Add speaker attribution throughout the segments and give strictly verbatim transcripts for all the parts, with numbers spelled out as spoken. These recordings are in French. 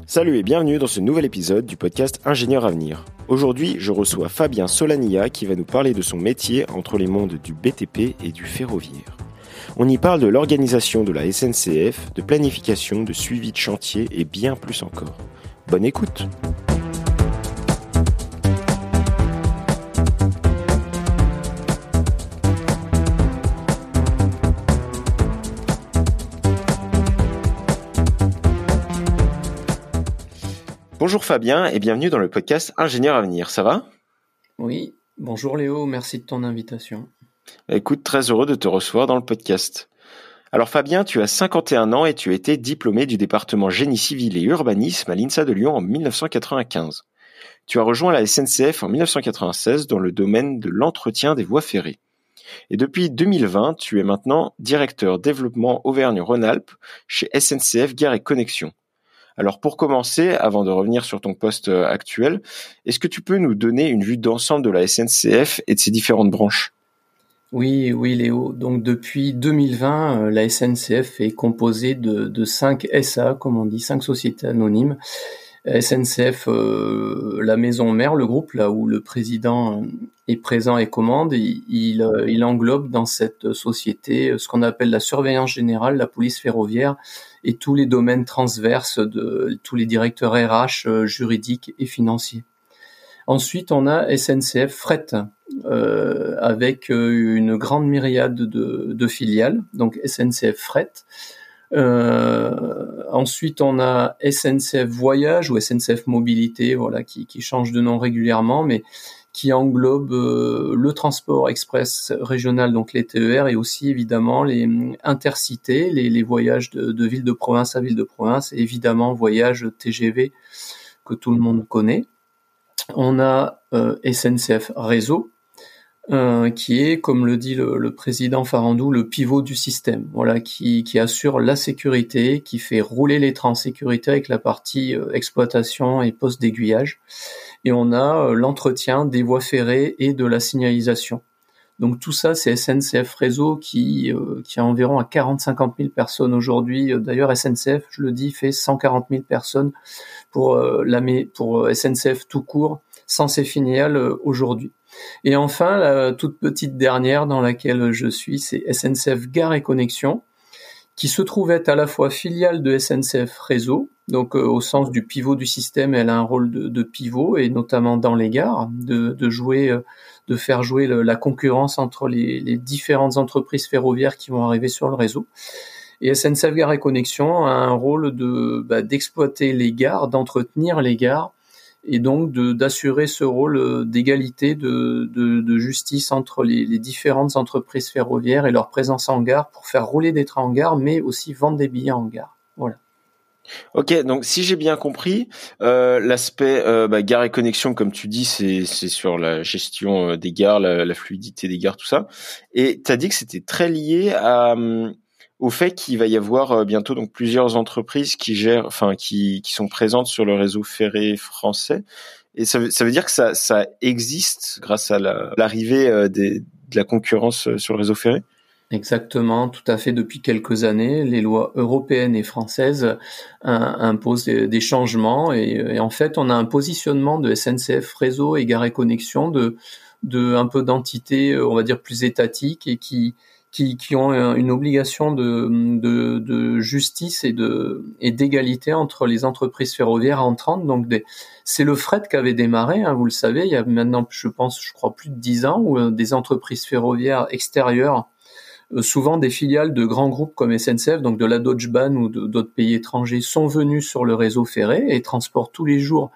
Speaker 1: Salut et bienvenue dans ce nouvel épisode du podcast Ingénieur Avenir. Aujourd'hui, je reçois Fabien Solania qui va nous parler de son métier entre les mondes du B T P et du ferroviaire. On y parle de l'organisation de la S N C F, de planification, de suivi de chantier et bien plus encore. Bonne écoute! Bonjour Fabien et bienvenue dans le podcast Ingénieur Avenir, ça va ?
Speaker 2: Oui, bonjour Léo, merci de ton invitation.
Speaker 1: Écoute, très heureux de te recevoir dans le podcast. Alors Fabien, tu as cinquante et un ans et tu as été diplômé du département Génie civil et urbanisme à l'INSA de Lyon en dix-neuf cent quatre-vingt-quinze. Tu as rejoint la S N C F en dix-neuf cent quatre-vingt-seize dans le domaine de l'entretien des voies ferrées. Et depuis deux mille vingt, tu es maintenant directeur développement Auvergne-Rhône-Alpes chez S N C F Gare et Connexions. Alors pour commencer, avant de revenir sur ton poste actuel, est-ce que tu peux nous donner une vue d'ensemble de la S N C F et de ses différentes branches ?
Speaker 2: Oui, oui Léo. Donc depuis deux mille vingt, la S N C F est composée de, de cinq S A, comme on dit, cinq sociétés anonymes. S N C F, euh, la maison mère, le groupe, là où le président est présent et commande, il, il, il englobe dans cette société ce qu'on appelle la surveillance générale, la police ferroviaire et tous les domaines transverses de tous les directeurs R H, juridiques et financiers. Ensuite, on a S N C F Fret, euh, avec une grande myriade de, de filiales, donc S N C F Fret. Euh, ensuite, on a S N C F Voyage ou S N C F Mobilité, voilà, qui, qui change de nom régulièrement, mais qui englobe euh, le transport express régional, donc les T E R, et aussi évidemment les intercités, les, les voyages de, de ville de province à ville de province, et évidemment voyages T G V que tout le monde connaît. On a euh, S N C F Réseau, Euh, qui est, comme le dit le, le président Farandou, le pivot du système, voilà, qui, qui assure la sécurité, qui fait rouler les trains en sécurité avec la partie euh, exploitation et poste d'aiguillage. Et on a euh, l'entretien des voies ferrées et de la signalisation. Donc tout ça, c'est S N C F Réseau qui, euh, qui a environ à quarante à cinquante mille personnes aujourd'hui. D'ailleurs, S N C F, je le dis, fait cent quarante mille personnes pour, euh, la, pour S N C F tout court, sans ses filiales euh, aujourd'hui. Et enfin, la toute petite dernière dans laquelle je suis, c'est S N C F Gare et Connexions, qui se trouve être à la fois filiale de S N C F Réseau, donc euh, au sens du pivot du système, elle a un rôle de, de pivot, et notamment dans les gares, de, de jouer, euh, de faire jouer le, la concurrence entre les, les différentes entreprises ferroviaires qui vont arriver sur le réseau. Et S N C F Gare et Connexions a un rôle de, bah, d'exploiter les gares, d'entretenir les gares, et donc de, d'assurer ce rôle d'égalité, de, de, de justice entre les, les différentes entreprises ferroviaires et leur présence en gare pour faire rouler des trains en gare, mais aussi vendre des billets en gare. Voilà.
Speaker 1: Ok, donc si j'ai bien compris, euh, l'aspect euh, bah, gare et connexion, comme tu dis, c'est, c'est sur la gestion des gares, la, la fluidité des gares, tout ça. Et tu as dit que c'était très lié à... Hum, au fait qu'il va y avoir bientôt donc plusieurs entreprises qui gèrent, enfin qui qui sont présentes sur le réseau ferré français, et ça veut, ça veut dire que ça ça existe grâce à la, l'arrivée des, de la concurrence sur le réseau ferré.
Speaker 2: Exactement, tout à fait. Depuis quelques années, les lois européennes et françaises imposent des, des changements, et, et en fait, on a un positionnement de S N C F Réseau et Gare et Connexions de de un peu d'entités, on va dire plus étatiques, et qui Qui, qui ont une obligation de, de, de justice et, de, et d'égalité entre les entreprises ferroviaires entrantes. Donc, des, c'est le fret qui avait démarré, hein, vous le savez, il y a maintenant, je pense, je crois plus de dix ans, où euh, des entreprises ferroviaires extérieures, euh, souvent des filiales de grands groupes comme S N C F, donc de la Deutsche Bahn ou de, d'autres pays étrangers, sont venus sur le réseau ferré et transportent tous les jours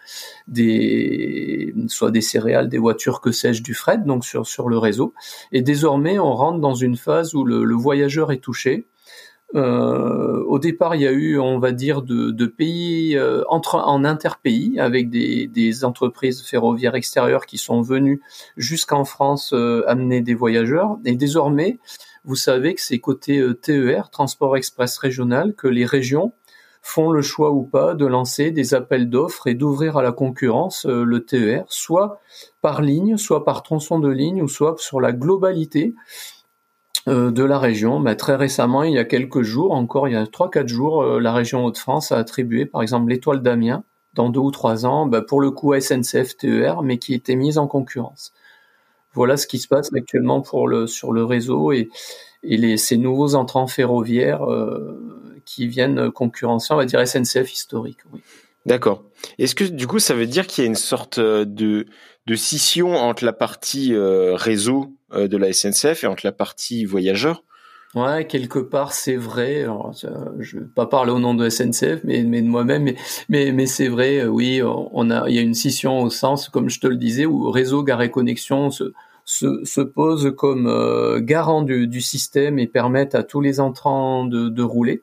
Speaker 2: des, soit des céréales, des voitures, que sais-je, du fret, donc sur, sur le réseau. Et désormais, on rentre dans une phase où le, le voyageur est touché. Euh, au départ, il y a eu, on va dire, de, de pays euh, entre en interpays, avec des, des entreprises ferroviaires extérieures qui sont venues jusqu'en France euh, amener des voyageurs. Et désormais, vous savez que c'est côté euh, T E R, Transport Express Régional, que les régions font le choix ou pas de lancer des appels d'offres et d'ouvrir à la concurrence euh, le T E R, soit par ligne, soit par tronçon de ligne, ou soit sur la globalité euh, de la région. Bah, très récemment, il y a quelques jours, encore il y a trois quatre jours, euh, la région Hauts-de-France a attribué par exemple l'étoile d'Amiens dans deux ou trois ans, bah, pour le coup à S N C F T E R, mais qui était mise en concurrence. Voilà ce qui se passe actuellement pour le, sur le réseau et, et les, ces nouveaux entrants ferroviaires euh, qui viennent concurrencer, on va dire S N C F historique. Oui.
Speaker 1: D'accord. Est-ce que du coup ça veut dire qu'il y a une sorte de, de scission entre la partie euh, réseau euh, de la S N C F et entre la partie voyageurs?
Speaker 2: Ouais, quelque part c'est vrai. Alors, je vais pas parler au nom de S N C F, mais, mais de moi-même, mais, mais, mais c'est vrai. Oui, on a, il y a une scission au sens, comme je te le disais, où réseau, gare et connexion se, se, se pose comme euh, garant du, du système et permettent à tous les entrants de, de rouler.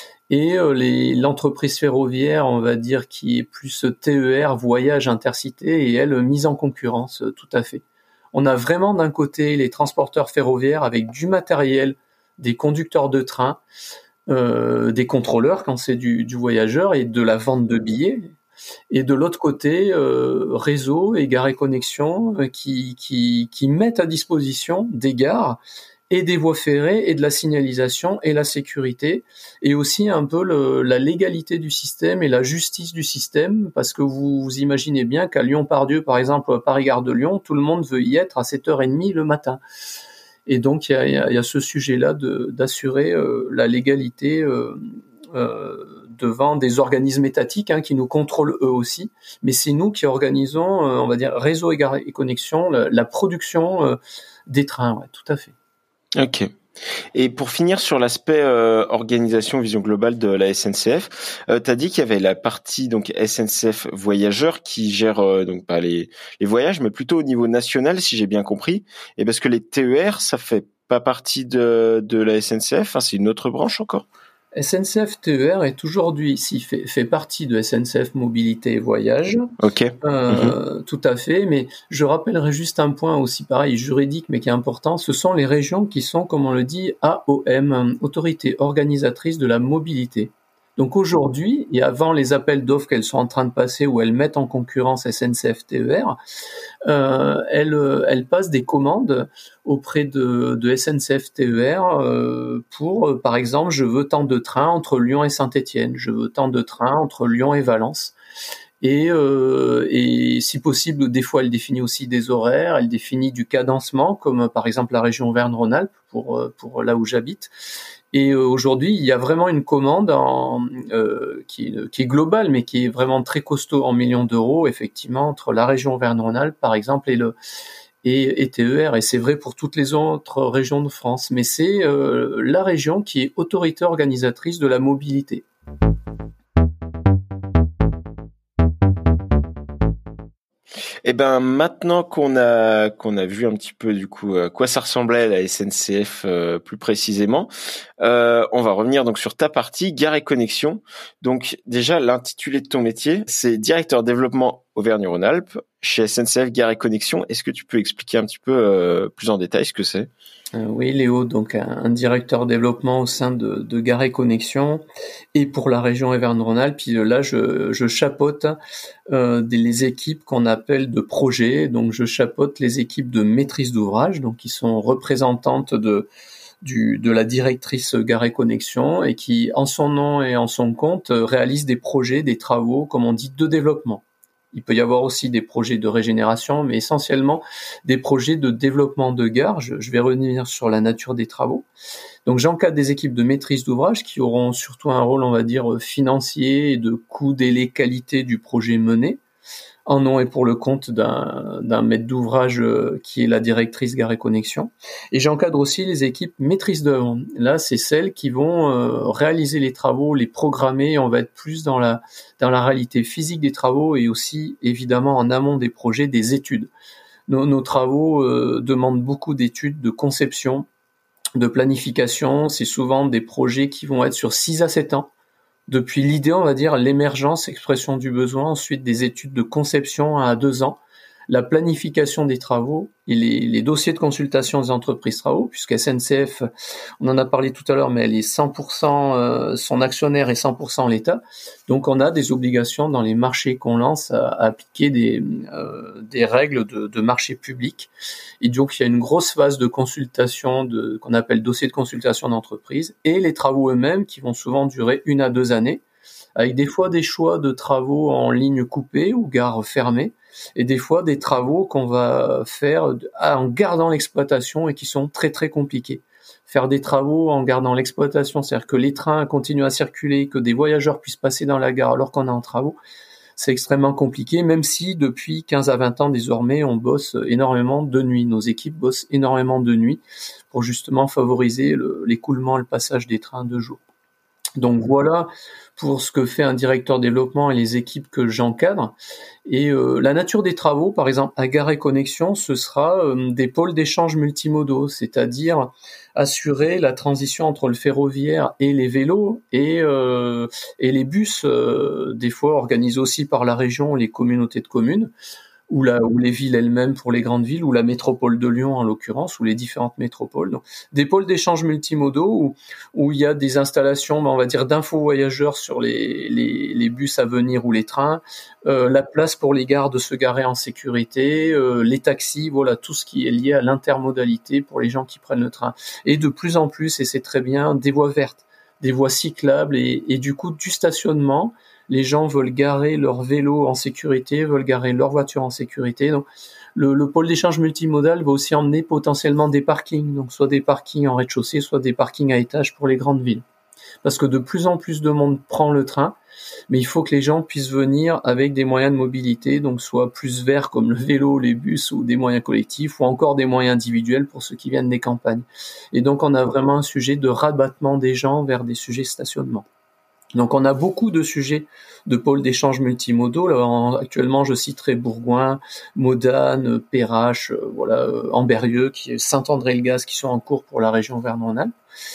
Speaker 2: Et euh, les, l'entreprise ferroviaire, on va dire, qui est plus T E R, voyage intercité, et elle mise en concurrence, euh, tout à fait. On a vraiment d'un côté les transporteurs ferroviaires avec du matériel, des conducteurs de train, euh, des contrôleurs quand c'est du, du voyageur et de la vente de billets. Et de l'autre côté, euh, réseau et Gare et Connexion euh, qui, qui, qui mettent à disposition des gares et des voies ferrées et de la signalisation et la sécurité et aussi un peu le, la légalité du système et la justice du système, parce que vous, vous imaginez bien qu'à Lyon-Pardieu, par exemple, Paris-Gare de Lyon, tout le monde veut y être à sept heures trente le matin. Et donc il y a, y a, y a ce sujet-là de, d'assurer euh, la légalité euh, euh, devant des organismes étatiques hein, qui nous contrôlent eux aussi, mais c'est nous qui organisons, euh, on va dire, réseau et, gare et connexion, la, la production euh, des trains, ouais, tout à fait.
Speaker 1: Ok. Et pour finir sur l'aspect euh, organisation, vision globale de la S N C F, euh, tu as dit qu'il y avait la partie donc S N C F voyageurs qui gère euh, donc pas les les voyages, mais plutôt au niveau national, si j'ai bien compris. Et parce que les T E R, ça fait pas partie de de la S N C F, hein, c'est une autre branche encore.
Speaker 2: S N C F T E R est aujourd'hui ici fait, fait partie de S N C F Mobilité et Voyage.
Speaker 1: Ok.
Speaker 2: Euh, mmh. Tout à fait, mais je rappellerai juste un point aussi pareil juridique, mais qui est important. Ce sont les régions qui sont, comme on le dit, A O M, Autorité organisatrice de la mobilité. Donc aujourd'hui, et avant les appels d'offres qu'elles sont en train de passer, où elles mettent en concurrence S N C F T E R, euh, elles, elles passent des commandes auprès de, de S N C F T E R euh, pour, euh, par exemple, je veux tant de trains entre Lyon et Saint-Étienne, je veux tant de trains entre Lyon et Valence. Et, euh, et si possible, des fois, elle définit aussi des horaires, elle définit du cadencement, comme par exemple la région Auvergne-Rhône-Alpes, pour, pour là où j'habite. Et euh, aujourd'hui, il y a vraiment une commande en, euh, qui, qui est globale, mais qui est vraiment très costaud en millions d'euros, effectivement, entre la région Auvergne-Rhône-Alpes, par exemple, et le et, et T E R. Et c'est vrai pour toutes les autres régions de France. Mais c'est euh, la région qui est autorité organisatrice de la mobilité.
Speaker 1: Et ben maintenant qu'on a qu'on a vu un petit peu du coup à quoi ça ressemblait la S N C F euh, plus précisément, euh, on va revenir donc sur ta partie Gare et Connexion. Donc déjà l'intitulé de ton métier, c'est directeur développement Auvergne-Rhône-Alpes chez S N C F Gare et Connexion. Est-ce que tu peux expliquer un petit peu euh, plus en détail ce que c'est?
Speaker 2: Euh, oui, Léo, donc un, un directeur développement au sein de, de Gare et Connexion et pour la région Auvergne-Rhône-Alpes. Puis là, je, je chapeaute euh, des, les équipes qu'on appelle de projet. Donc, je chapeaute les équipes de maîtrise d'ouvrage, donc qui sont représentantes de du, de la directrice Gare et Connexion et qui, en son nom et en son compte, réalisent des projets, des travaux, comme on dit, de développement. Il peut y avoir aussi des projets de régénération, mais essentiellement des projets de développement de gares. Je, je vais revenir sur la nature des travaux. Donc j'encadre des équipes de maîtrise d'ouvrage qui auront surtout un rôle, on va dire, financier et de coût, délai, qualité du projet mené, en nom et pour le compte d'un, d'un maître d'ouvrage qui est la directrice Gare et Connexion. Et j'encadre aussi les équipes maîtrise d'œuvre. Là, c'est celles qui vont euh, réaliser les travaux, les programmer. On va être plus dans la dans la réalité physique des travaux et aussi, évidemment, en amont des projets, des études. Nos, nos travaux euh, demandent beaucoup d'études, de conception, de planification. C'est souvent des projets qui vont être sur six à sept ans. Depuis l'idée, on va dire, l'émergence, expression du besoin, ensuite des études de conception à deux ans, la planification des travaux et les, les dossiers de consultation des entreprises travaux, puisque S N C F, on en a parlé tout à l'heure, mais elle est cent pour cent, euh, son actionnaire est cent pour cent l'État. Donc on a des obligations dans les marchés qu'on lance à, à appliquer des, euh, des règles de, de marché public. Et donc il y a une grosse phase de consultation de, qu'on appelle dossier de consultation d'entreprise, et les travaux eux-mêmes qui vont souvent durer une à deux années, avec des fois des choix de travaux en ligne coupée ou gare fermée, et des fois des travaux qu'on va faire en gardant l'exploitation et qui sont très très compliqués. Faire des travaux en gardant l'exploitation, c'est-à-dire que les trains continuent à circuler, que des voyageurs puissent passer dans la gare alors qu'on est en travaux, c'est extrêmement compliqué, même si depuis quinze à vingt ans désormais, on bosse énormément de nuit. Nos équipes bossent énormément de nuit pour justement favoriser le, l'écoulement, le passage des trains de jour. Donc voilà pour ce que fait un directeur développement et les équipes que j'encadre. Et euh, la nature des travaux, par exemple, à Gare et Connexion, ce sera euh, des pôles d'échange multimodaux, c'est-à-dire assurer la transition entre le ferroviaire et les vélos et, euh, et les bus, euh, des fois organisés aussi par la région, les communautés de communes, ou, la, ou les villes elles-mêmes pour les grandes villes, ou la métropole de Lyon en l'occurrence, ou les différentes métropoles. Donc, des pôles d'échange multimodaux où, où il y a des installations, on va dire, d'info-voyageurs sur les, les, les bus à venir ou les trains, euh, la place pour les gares de se garer en sécurité, euh, les taxis, voilà, tout ce qui est lié à l'intermodalité pour les gens qui prennent le train. Et de plus en plus, et c'est très bien, des voies vertes, des voies cyclables et, et du coup du stationnement. Les gens veulent garer leur vélo en sécurité, veulent garer leur voiture en sécurité. Donc, le, le pôle d'échange multimodal va aussi emmener potentiellement des parkings, donc soit des parkings en rez-de-chaussée, soit des parkings à étages pour les grandes villes. Parce que de plus en plus de monde prend le train, mais il faut que les gens puissent venir avec des moyens de mobilité, donc soit plus verts comme le vélo, les bus ou des moyens collectifs, ou encore des moyens individuels pour ceux qui viennent des campagnes. Et donc on a vraiment un sujet de rabattement des gens vers des sujets stationnement. Donc on a beaucoup de sujets de pôles d'échange multimodaux. Là, en, actuellement, je citerai Bourgoin, Modane, Perrache, euh, voilà, euh, Ambérieux, qui est Saint-André-le-Gaz, qui sont en cours pour la région Auvergne-Rhône-Alpes.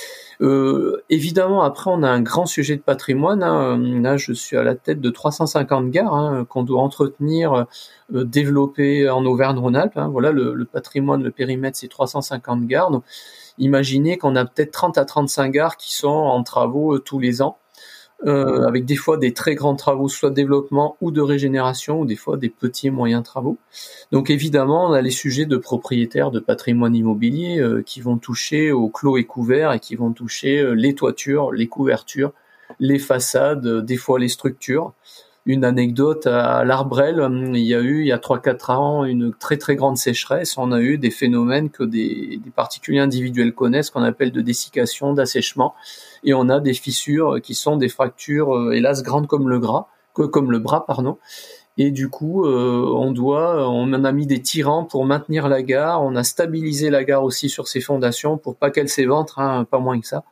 Speaker 2: Euh, évidemment, après, on a un grand sujet de patrimoine. Hein. Là, je suis à la tête de trois cent cinquante gares hein, qu'on doit entretenir, euh, développer en Auvergne-Rhône-Alpes. Hein. Voilà, le, le patrimoine, le périmètre, c'est trois cent cinquante gares. Donc, imaginez qu'on a peut-être trente à trente-cinq gares qui sont en travaux euh, tous les ans. Euh, avec des fois des très grands travaux, soit de développement ou de régénération, ou des fois des petits et moyens travaux. Donc évidemment, on a les sujets de propriétaires de patrimoine immobilier euh, qui vont toucher aux clos et couverts et qui vont toucher euh, les toitures, les couvertures, les façades, euh, des fois les structures. Une anecdote, à l'Arbrel, il y a eu, il y a trois quatre ans, une très très grande sécheresse. On a eu des phénomènes que des, des particuliers individuels connaissent, qu'on appelle de dessiccation, d'assèchement. Et on a des fissures qui sont des fractures, hélas, grandes comme le gras, comme le bras, pardon. Et du coup, euh, on doit, on en a mis des tirants pour maintenir la gare. On a stabilisé la gare aussi sur ses fondations pour pas qu'elle s'éventre, hein, pas moins que ça.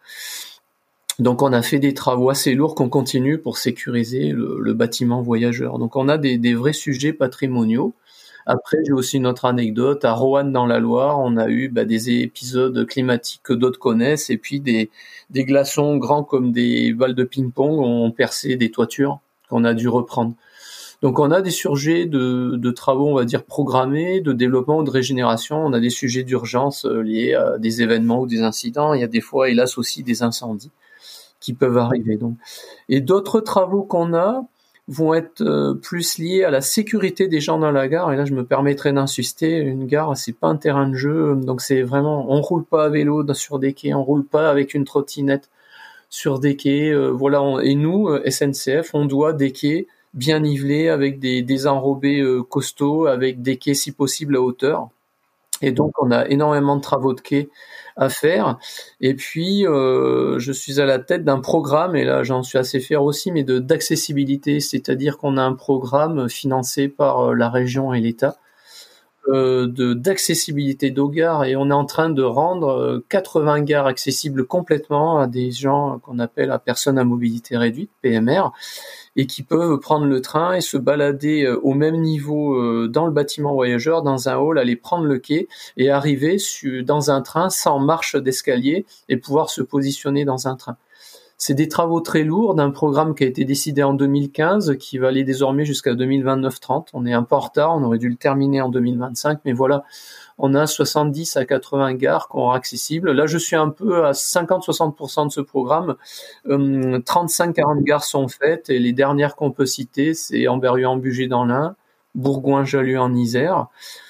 Speaker 2: Donc on a fait des travaux assez lourds qu'on continue pour sécuriser le, le bâtiment voyageur. Donc on a des, des vrais sujets patrimoniaux. Après, j'ai aussi une autre anecdote. À Roanne, dans la Loire, on a eu bah, des épisodes climatiques que d'autres connaissent, et puis des, des glaçons grands comme des balles de ping-pong ont percé des toitures qu'on a dû reprendre. Donc on a des sujets de, de travaux, on va dire, programmés, de développement ou de régénération. On a des sujets d'urgence liés à des événements ou des incidents. Il y a des fois, hélas, aussi des incendies qui peuvent arriver. Donc. Et d'autres travaux qu'on a vont être euh, plus liés à la sécurité des gens dans la gare. Et là, je me permettrai d'insister, une gare, c'est pas un terrain de jeu. Donc c'est vraiment, on roule pas à vélo sur des quais, on roule pas avec une trottinette sur des quais. Euh, voilà. On, et nous, euh, S N C F, on doit des quais bien nivelés avec des, des enrobés euh, costauds, avec des quais si possible à hauteur. Et donc, on a énormément de travaux de quais à faire. Et puis, euh, je suis à la tête d'un programme, et là, j'en suis assez fier aussi, mais de d'accessibilité, c'est-à-dire qu'on a un programme financé par la région et l'État euh, de d'accessibilité d'aux gares, et on est en train de rendre quatre-vingts gares accessibles complètement à des gens qu'on appelle à personnes à mobilité réduite, P M R, et qui peuvent prendre le train et se balader au même niveau dans le bâtiment voyageur, dans un hall, aller prendre le quai et arriver dans un train sans marche d'escalier et pouvoir se positionner dans un train. C'est des travaux très lourds d'un programme qui a été décidé en deux mille quinze, qui va aller désormais jusqu'à deux mille vingt-neuf trente. On est un peu en retard, on aurait dû le terminer en deux mille vingt-cinq, mais voilà, on a soixante-dix à quatre-vingts gares qui sont accessibles. Là, je suis un peu à cinquante à soixante pour cent de ce programme. Euh, trente-cinq à quarante gares sont faites, et les dernières qu'on peut citer, c'est Amberieu-en-Bugey dans l'Ain, Bourgoin-Jallieu en Isère.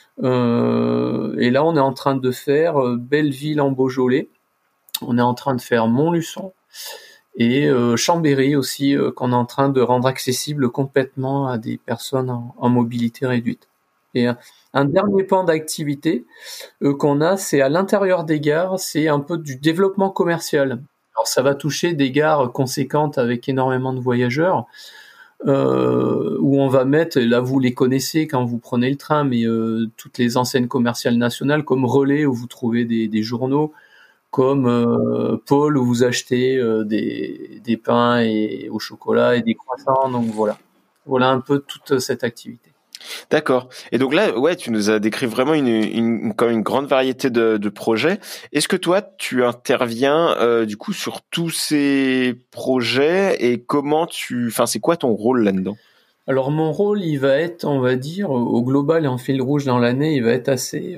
Speaker 2: Euh, et là, on est en train de faire euh, Belleville en Beaujolais. On est en train de faire Montluçon. Et euh, Chambéry aussi, euh, qu'on est en train de rendre accessible complètement à des personnes en, en mobilité réduite. Et un, un dernier pan d'activité euh, qu'on a, c'est à l'intérieur des gares, c'est un peu du développement commercial. Alors ça va toucher des gares conséquentes avec énormément de voyageurs, euh, où on va mettre, là vous les connaissez quand vous prenez le train, mais euh, toutes les enseignes commerciales nationales comme Relais, où vous trouvez des, des journaux, comme euh, Paul, où vous achetez euh, des, des pains et au chocolat et des croissants. Donc voilà, voilà un peu toute cette activité.
Speaker 1: D'accord. Et donc là, ouais, tu nous as décrit vraiment une, une, comme une grande variété de, de projets. Est-ce que toi, tu interviens euh, du coup sur tous ces projets et comment tu, enfin, c'est quoi ton rôle là-dedans?
Speaker 2: Alors mon rôle, il va être, on va dire, au global et en fil rouge dans l'année, il va être assez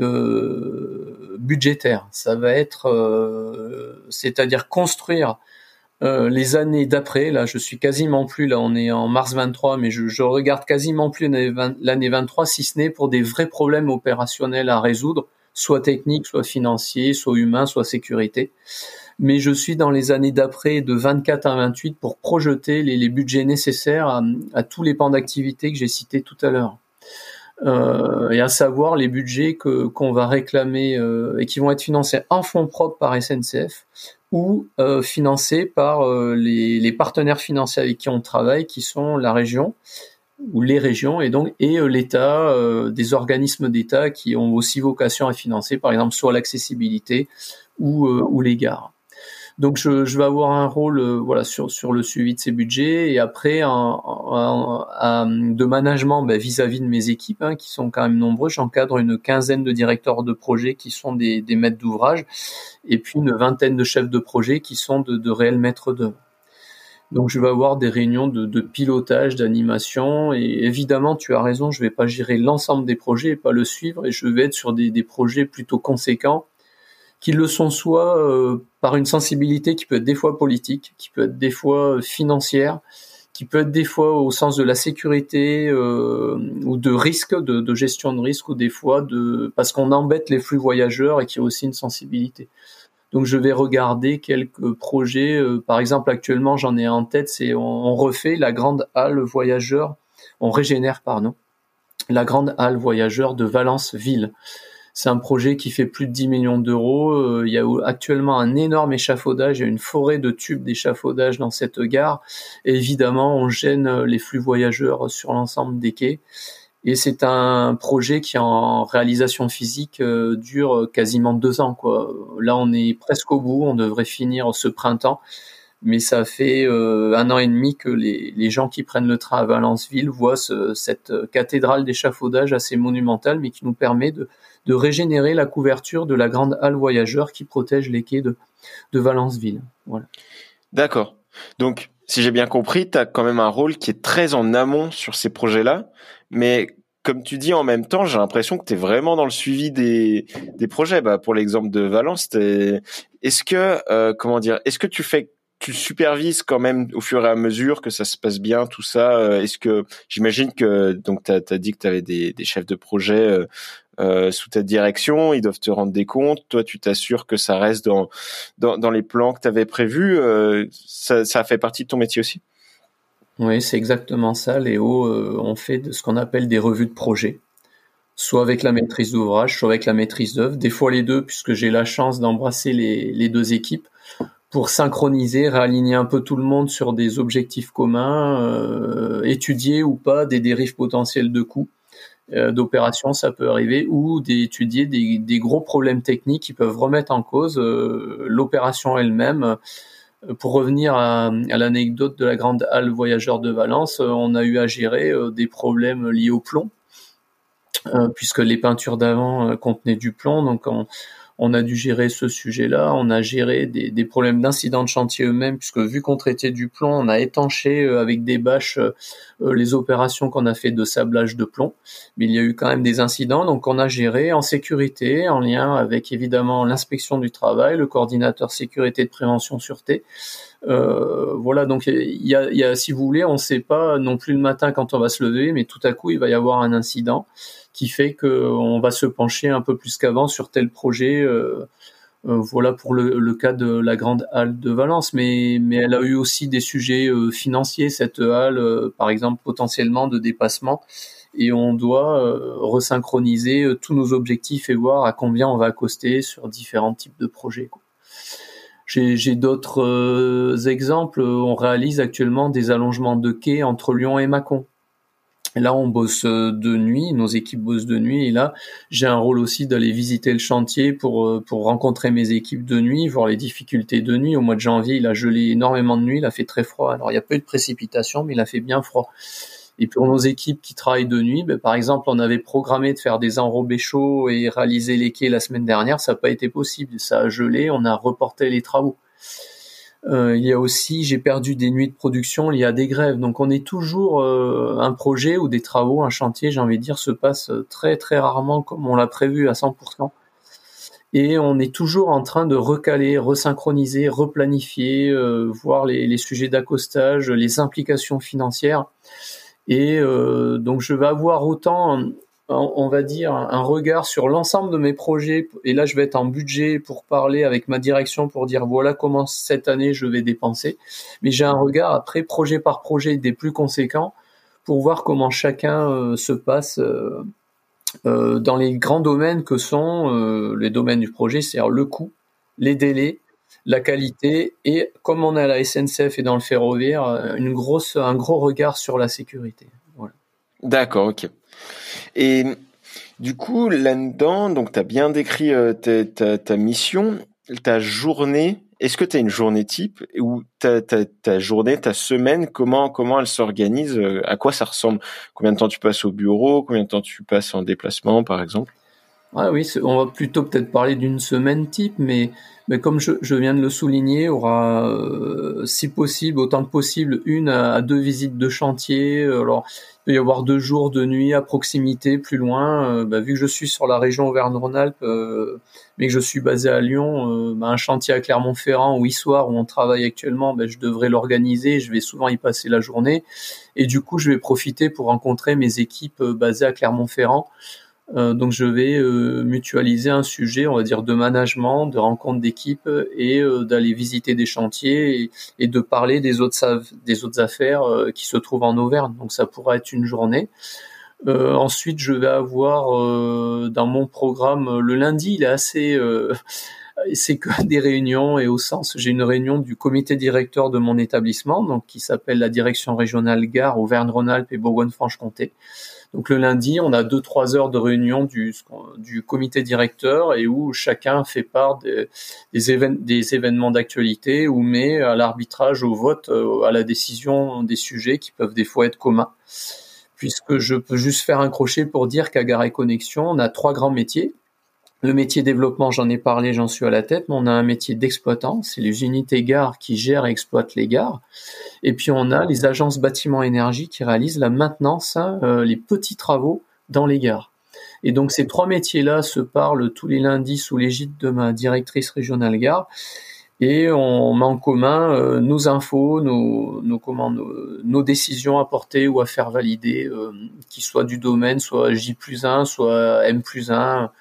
Speaker 2: euh, budgétaire. Ça va être, euh, c'est-à-dire construire euh, les années d'après. Là, je suis quasiment plus, là on est en mars vingt-trois, mais je, je regarde quasiment plus l'année, vingt, l'année vingt-trois, si ce n'est pour des vrais problèmes opérationnels à résoudre, soit techniques, soit financiers, soit humains, soit sécurité. Mais je suis dans les années d'après, de vingt-quatre à vingt-huit, pour projeter les, les budgets nécessaires à, à tous les pans d'activité que j'ai cités tout à l'heure. Euh, et à savoir les budgets que, qu'on va réclamer euh, et qui vont être financés en fonds propres par S N C F ou euh, financés par euh, les, les partenaires financiers avec qui on travaille, qui sont la région ou les régions et donc et euh, l'État, euh, des organismes d'État qui ont aussi vocation à financer, par exemple, soit l'accessibilité ou, euh, ou les gares. Donc je, je vais avoir un rôle euh, voilà sur sur le suivi de ces budgets et après un, un, un, de management ben, vis-à-vis de mes équipes hein, qui sont quand même nombreux. J'encadre une quinzaine de directeurs de projet qui sont des, des maîtres d'ouvrage et puis une vingtaine de chefs de projet qui sont de, de réels maîtres d'œuvre. Donc je vais avoir des réunions de, de pilotage, d'animation et évidemment tu as raison, je vais pas gérer l'ensemble des projets et pas le suivre et je vais être sur des, des projets plutôt conséquents qui le sont soit euh, par une sensibilité qui peut être des fois politique, qui peut être des fois euh, financière, qui peut être des fois au sens de la sécurité euh, ou de risque, de, de gestion de risque, ou des fois de parce qu'on embête les flux voyageurs et qui a aussi une sensibilité. Donc je vais regarder quelques projets, euh, par exemple actuellement j'en ai en tête, c'est on, on refait la grande halle voyageur, on régénère pardon, la grande halle voyageur de Valence-Ville. C'est un projet qui fait plus de dix millions d'euros. Euh, il y a actuellement un énorme échafaudage, il y a une forêt de tubes d'échafaudage dans cette gare. Et évidemment, on gêne les flux voyageurs sur l'ensemble des quais. Et c'est un projet qui, en réalisation physique, euh, dure quasiment deux ans, quoi. Là, on est presque au bout, on devrait finir ce printemps. Mais ça fait euh, un an et demi que les, les gens qui prennent le train à Valence-Ville voient ce, cette cathédrale d'échafaudage assez monumentale, mais qui nous permet de, de régénérer la couverture de la grande halle voyageur qui protège les quais de, de Valence-Ville. Voilà.
Speaker 1: D'accord. Donc, si j'ai bien compris, tu as quand même un rôle qui est très en amont sur ces projets-là, mais comme tu dis en même temps, j'ai l'impression que tu es vraiment dans le suivi des, des projets. Bah, pour l'exemple de Valence, t'es... est-ce que, euh, comment dire, est-ce que tu fais tu supervises quand même au fur et à mesure que ça se passe bien, tout ça. Est-ce que j'imagine que donc t'as as dit que tu avais des, des chefs de projet euh, euh, sous ta direction, ils doivent te rendre des comptes. Toi, tu t'assures que ça reste dans dans, dans les plans que tu avais prévus. Euh, ça, ça fait partie de ton métier aussi.
Speaker 2: Oui, c'est exactement ça, Léo. Euh, on fait de ce qu'on appelle des revues de projet, soit avec la maîtrise d'ouvrage, soit avec la maîtrise d'œuvre. Des fois les deux, puisque j'ai la chance d'embrasser les, les deux équipes, pour synchroniser, réaligner un peu tout le monde sur des objectifs communs, euh, étudier ou pas des dérives potentielles de coûts euh, d'opérations, ça peut arriver, ou d'étudier des, des gros problèmes techniques qui peuvent remettre en cause euh, l'opération elle-même. Pour revenir à, à l'anecdote de la grande halle voyageur de Valence, on a eu à gérer euh, des problèmes liés au plomb, euh, puisque les peintures d'avant euh, contenaient du plomb, donc on on a dû gérer ce sujet-là, on a géré des, des problèmes d'incidents de chantier eux-mêmes, puisque vu qu'on traitait du plomb, on a étanché euh, avec des bâches euh, les opérations qu'on a fait de sablage de plomb. Mais il y a eu quand même des incidents, donc on a géré en sécurité, en lien avec évidemment l'inspection du travail, le coordinateur sécurité de prévention sûreté. Euh, voilà, donc il y a, il y a, si vous voulez, on ne sait pas non plus le matin quand on va se lever, mais tout à coup il va y avoir un incident qui fait qu'on va se pencher un peu plus qu'avant sur tel projet. Euh, euh, voilà pour le, le cas de la grande halle de Valence, mais, mais elle a eu aussi des sujets euh, financiers, cette halle, euh, par exemple potentiellement de dépassement, et on doit euh, resynchroniser euh, tous nos objectifs et voir à combien on va accoster sur différents types de projets, quoi. J'ai, j'ai d'autres euh, exemples. On réalise actuellement des allongements de quais entre Lyon et Mâcon. Et là, on bosse de nuit, nos équipes bossent de nuit, et là, j'ai un rôle aussi d'aller visiter le chantier pour pour rencontrer mes équipes de nuit, voir les difficultés de nuit. Au mois de janvier, il a gelé énormément de nuit, il a fait très froid. Alors, il n'y a pas eu de précipitation, mais il a fait bien froid. Et pour nos équipes qui travaillent de nuit, ben, par exemple, on avait programmé de faire des enrobés chauds et réaliser les quais la semaine dernière, ça n'a pas été possible, ça a gelé, on a reporté les travaux. Euh, il y a aussi, j'ai perdu des nuits de production liées à des grèves, donc on est toujours euh, un projet ou des travaux, un chantier, j'ai envie de dire, se passe très très rarement comme on l'a prévu à cent pour cent. Et on est toujours en train de recaler, resynchroniser, replanifier, euh, voir les, les sujets d'accostage, les implications financières. Et euh, donc je vais avoir autant, on va dire, un regard sur l'ensemble de mes projets. Et là, je vais être en budget pour parler avec ma direction pour dire voilà comment cette année je vais dépenser. Mais j'ai un regard après projet par projet des plus conséquents pour voir comment chacun euh, se passe euh, euh, dans les grands domaines que sont euh, les domaines du projet, c'est-à-dire le coût, les délais, la qualité, et comme on est à la S N C F et dans le ferroviaire, une grosse, un gros regard sur la sécurité. Voilà.
Speaker 1: D'accord, ok. Et du coup, là-dedans, donc tu as bien décrit euh, ta, ta, ta mission, ta journée. Est-ce que tu as une journée type ou ta, ta, ta journée, ta semaine, comment comment elle s'organise, euh, à quoi ça ressemble? Combien de temps tu passes au bureau? Combien de temps tu passes en déplacement, par exemple?
Speaker 2: Ah oui, on va plutôt peut-être parler d'une semaine type, mais, mais comme je, je viens de le souligner, il y aura, euh, si possible, autant que possible, une à, à deux visites de chantier. Alors, il peut y avoir deux jours de nuit à proximité, plus loin. Euh, bah, vu que je suis sur la région Auvergne-Rhône-Alpes, euh, mais que je suis basé à Lyon, euh, bah, un chantier à Clermont-Ferrand ou Issoire où on travaille actuellement, bah, je devrais l'organiser. Je vais souvent y passer la journée, et du coup, je vais profiter pour rencontrer mes équipes euh, basées à Clermont-Ferrand. Euh, donc je vais euh, mutualiser un sujet, on va dire, de management, de rencontre d'équipe, et euh, d'aller visiter des chantiers et, et de parler des autres, des autres affaires euh, qui se trouvent en Auvergne. Donc ça pourra être une journée. Euh, ensuite, je vais avoir euh, dans mon programme, le lundi, il est assez... Euh, c'est que des réunions, et au sens, j'ai une réunion du comité directeur de mon établissement, donc qui s'appelle la direction régionale Gare Auvergne-Rhône-Alpes et Bourgogne-Franche-Comté. Donc le lundi, on a deux trois heures de réunion du, du comité directeur, et où chacun fait part des, des, évén- des événements d'actualité ou met à l'arbitrage, au vote, à la décision des sujets qui peuvent des fois être communs. Puisque je peux juste faire un crochet pour dire qu'à Gare et Connexion, on a trois grands métiers. Le métier développement, j'en ai parlé, j'en suis à la tête, mais on a un métier d'exploitant, c'est les unités gares qui gèrent et exploitent les gares. Et puis on a les agences bâtiments énergie qui réalisent la maintenance, hein, euh, les petits travaux dans les gares. Et donc ces trois métiers-là se parlent tous les lundis sous l'égide de ma directrice régionale gare, et on met en commun euh, nos infos, nos, nos, comment, nos, nos décisions à porter ou à faire valider, euh, qui soient du domaine, soit J plus un, soit M plus un.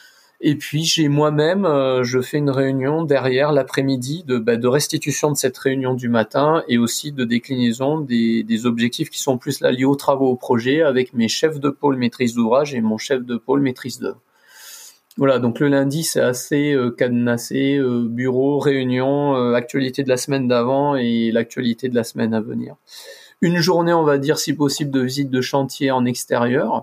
Speaker 2: Et puis j'ai moi-même, euh, je fais une réunion derrière l'après-midi de, bah, de restitution de cette réunion du matin, et aussi de déclinaison des, des objectifs qui sont plus là liés aux travaux, au projet, avec mes chefs de pôle maîtrise d'ouvrage et mon chef de pôle maîtrise d'œuvre. Voilà, donc le lundi c'est assez euh, cadenassé, euh, bureau, réunion, euh, actualité de la semaine d'avant et l'actualité de la semaine à venir. Une journée, on va dire si possible, de visite de chantier en extérieur.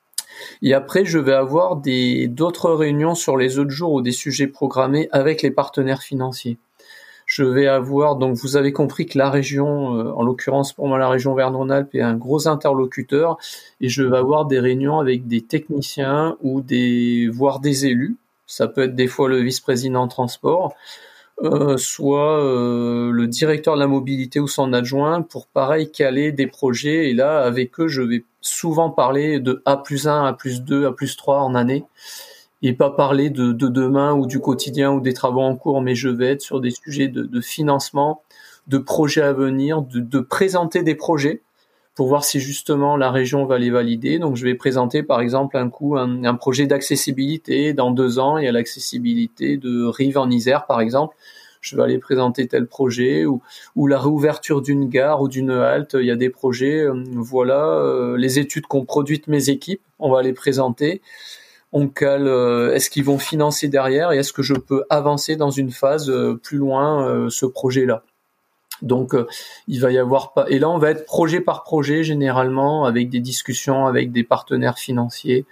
Speaker 2: Et après, je vais avoir des, d'autres réunions sur les autres jours ou des sujets programmés avec les partenaires financiers. Je vais avoir, donc vous avez compris que la région, euh, en l'occurrence pour moi la région Auvergne-Rhône-Alpes, est un gros interlocuteur, et je vais avoir des réunions avec des techniciens ou des, voire des élus ça peut être des fois le vice-président transport, euh, soit euh, le directeur de la mobilité ou son adjoint pour pareil caler des projets. Et là, avec eux, je vais souvent parler de A plus un, A plus deux, A plus trois en année, et pas parler de, de demain ou du quotidien ou des travaux en cours, mais je vais être sur des sujets de, de financement, de projets à venir, de, de présenter des projets pour voir si justement la région va les valider. Donc je vais présenter par exemple un coup un, un projet d'accessibilité. Dans deux ans, il y a l'accessibilité de Rives en Isère par exemple. Je vais aller présenter tel projet, ou, ou la réouverture d'une gare ou d'une halte. Il y a des projets, euh, voilà, euh, les études qu'ont produites mes équipes, on va les présenter. On cale, euh, est-ce qu'ils vont financer derrière et est-ce que je peux avancer dans une phase euh, plus loin euh, ce projet-là. Donc euh, il va y avoir pas, et là on va être projet par projet généralement avec des discussions avec des partenaires financiers.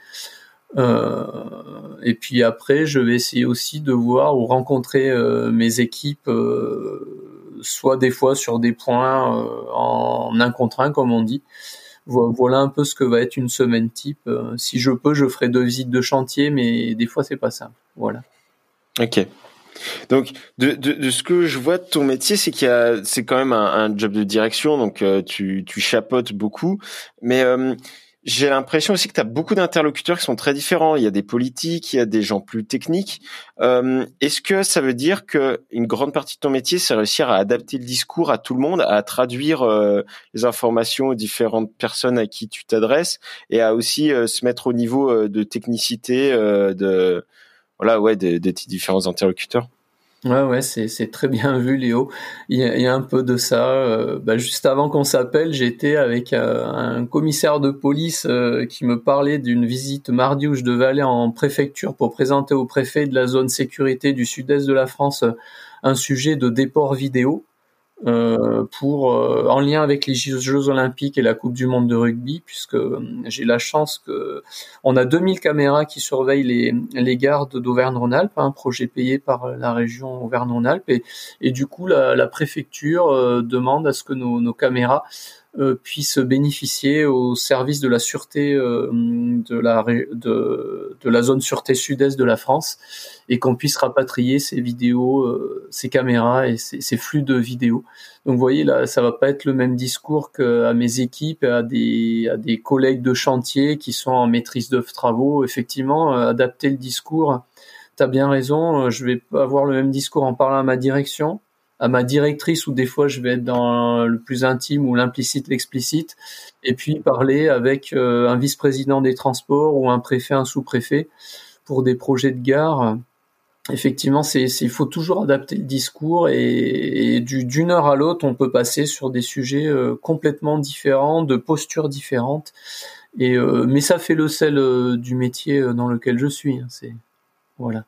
Speaker 2: Euh, et puis après, je vais essayer aussi de voir ou rencontrer euh, mes équipes, euh, soit des fois sur des points euh, en un contre un, comme on dit. Voilà un peu ce que va être une semaine type. Euh, si je peux, je ferai deux visites de chantier, mais des fois, c'est pas simple. Voilà.
Speaker 1: Ok. Donc, de, de, de ce que je vois de ton métier, c'est qu'il y a, c'est quand même un, un job de direction, donc euh, tu, tu chapeautes beaucoup, mais euh, j'ai l'impression aussi que tu as beaucoup d'interlocuteurs qui sont très différents. Il y a des politiques, il y a des gens plus techniques. Euh, est-ce que ça veut dire que une grande partie de ton métier, c'est réussir à adapter le discours à tout le monde, à traduire euh, les informations aux différentes personnes à qui tu t'adresses, et à aussi euh, se mettre au niveau euh, de technicité euh, de voilà ouais des, des différents interlocuteurs?
Speaker 2: Ouais, ouais, c'est c'est très bien vu, Léo. Il y a, il y a un peu de ça. Euh, bah, juste avant qu'on s'appelle, j'étais avec euh, un commissaire de police euh, qui me parlait d'une visite mardi où je devais aller en préfecture pour présenter au préfet de la zone sécurité du sud-est de la France euh, un sujet de déport vidéo. Euh, pour euh, en lien avec les Jeux Olympiques et la Coupe du Monde de rugby, puisque euh, j'ai la chance que on a deux mille caméras qui surveillent les les gares d'Auvergne-Rhône-Alpes, un projet payé par la région Auvergne-Rhône-Alpes, et et du coup la, la préfecture euh, demande à ce que nos nos caméras euh, puissent bénéficier au service de la sûreté euh, de la de de la zone sûreté sud-est de la France, et qu'on puisse rapatrier ces vidéos, euh, ces caméras et ces, ces flux de vidéos. Donc vous voyez là, ça va pas être le même discours qu'à mes équipes, à des à des collègues de chantier qui sont en maîtrise d'œuvre travaux. Effectivement, euh, adapter le discours. T'as bien raison. Je vais pas avoir le même discours en parlant à ma direction, à ma directrice, où des fois je vais être dans le plus intime ou l'implicite, l'explicite, et puis parler avec euh, un vice-président des transports ou un préfet, un sous-préfet pour des projets de gare. Effectivement, c'est, c'est, il faut toujours adapter le discours, et, et du, d'une heure à l'autre, on peut passer sur des sujets euh, complètement différents, de postures différentes. Et euh, mais ça fait le sel euh, du métier euh, dans lequel je suis. Hein, c'est voilà.